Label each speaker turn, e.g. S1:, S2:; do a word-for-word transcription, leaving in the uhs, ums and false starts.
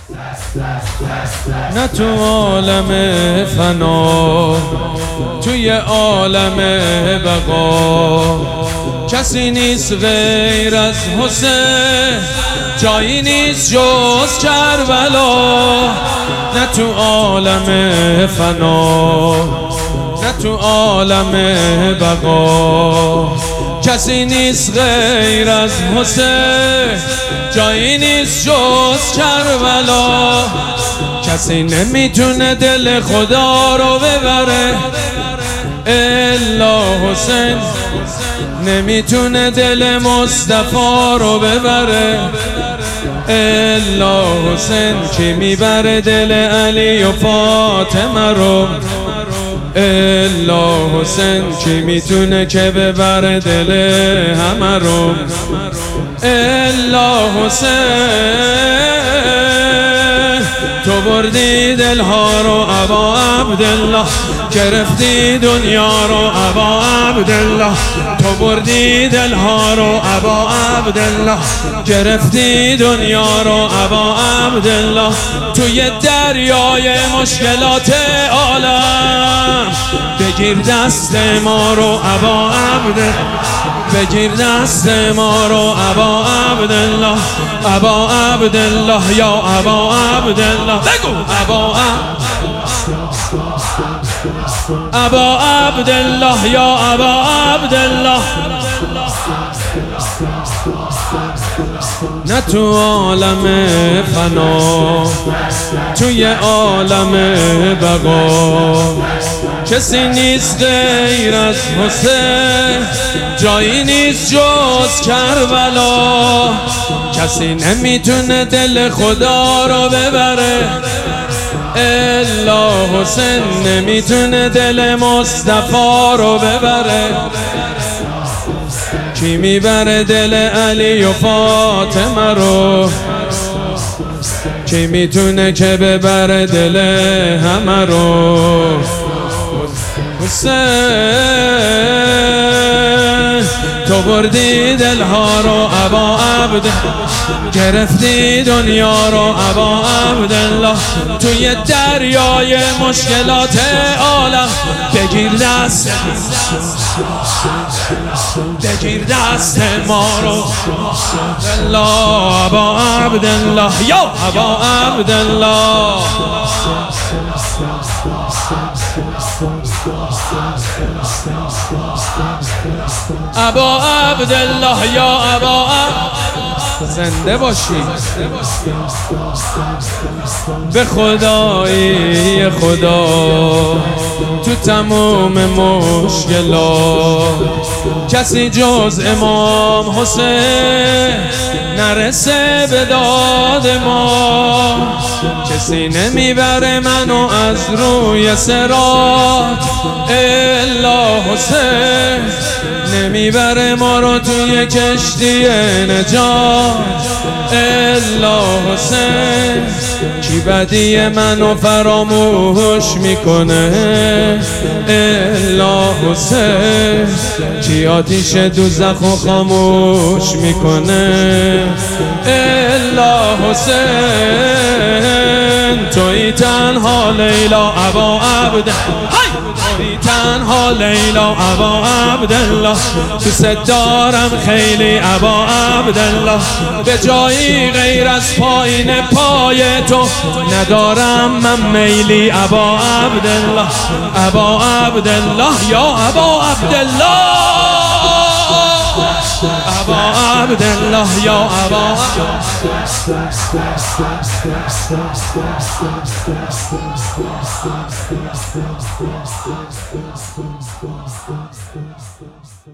S1: نه تو عالم فنا، توی عالم بقا کسی نیست غیر از حسین، جایی نیست جز کربلا. نه تو عالم فنا، نه تو عالم بقا کسی نیست غیر از حسین، جایی نیست جز کربلا. کسی نمیتونه دل خدا رو ببره الا حسین، نمیتونه دل مصطفی رو ببره الا حسین. کی میبره دل علی و فاطمه رو الا حسین، کی میتونه که ببره دل همه رو الا حسین. تو بردی دلها رو ابا عبدالله، گرفتی دنیا رو ابا عبدالله. تو بردی دلها رو ابا عبدالله، گرفتی دنیا رو ابا عبدالله. توی دریای مشکلات عالم بگیر دست ما رو ابا عبدالله، بگیر دست ما رو ابا عبدالله. ابا عبدالله یا ابا عبدالله، بگو ابا ابا عبدالله یا ابا عبدالله. نه تو عالم فنا، توی عالم بقا کسی نیست غیر از حسین، جایی نیست جز کربلا. کسی نمیتونه دل خدا رو ببره الا حسین، نمیتونه دل مصطفی رو ببره. کی میبره دل علی و فاطمه رو، کی میتونه که ببره دل همه رو حسین. تو بردی دلها رو ابا عبد، گرفتی دنیا رو ابا عبدالله. توی دریای مشکلات عالم بگیر دست، بگیر دست ما رو الله ابا عبدالله یا ابا عبدالله. ابا عبدالله یا ابا عبدالله. زنده باشی به خدایی خدا. تو تمام مشکلات کسی جز امام حسین نرسه به داد ما. کسی نمیبره منو از روی صراط الا حسین، نمیبره ما رو توی کشتی نجات الا حسین. کی بدی منو فراموش میکنه الا حسین، کی آتیش دوزخو خاموش میکنه الا حسین. توی تنها لیلا ابا عبد، توی تنها لیلا ابا عبدالله. دوست دارم خیلی ابا عبدالله، به جایی غیر از پایین پای تو ندارم من میلی ابا عبدالله. ابا عبدالله یا ابا عبدالله، ابا عبدالله یا ابا عبدالله.